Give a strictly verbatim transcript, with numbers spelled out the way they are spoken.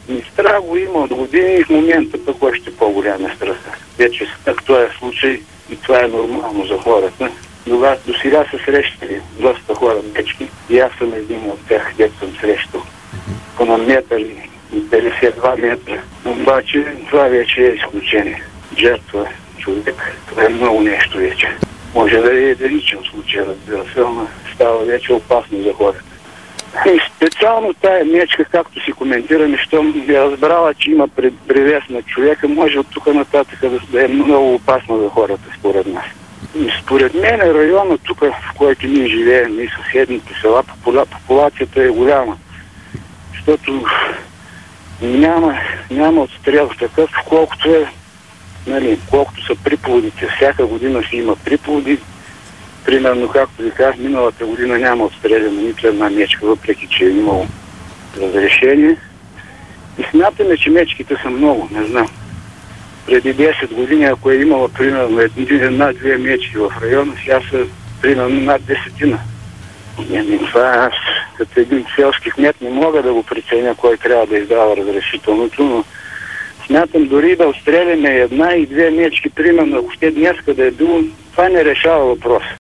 Ми страх го има от години и в момента пък още по-голям е страх. Вече в този случай и това е нормално за хората. Когато до сега са срещали доста хора мечки и аз съм един от тях, дето съм срещал. По на метър и петдесет и два метра. Обаче това вече е изключение. Жертва човек. Това е много нещо вече. Може да е единичен случай, разбира се, но става вече опасно за хората. И специално тая мечка, както си коментираме, щом е разбрала, че има превес на човека, може от тук нататък да е много опасно за хората, според нас. И според мен района тук, в който ние живеем, и съседните села, популацията е голяма. Защото няма, няма отстрел такъв, колкото е, нали, колкото са приплодите. Всяка година си има приплоди. Примерно, както ви казах, миналата година няма отстреляна нито една мечка, въпреки че е имало разрешение. И смятаме, че мечките са много, не знам. Преди десет години, ако е имала примерно една-две мечки в района, сега са примерно над десетина. И това аз като един селски кмет не мога да го преценя кой трябва да издава разрешителното, но смятам дори да отстреляме една и две мечки, примерно, ако ще днеска да е било, това не решава въпрос.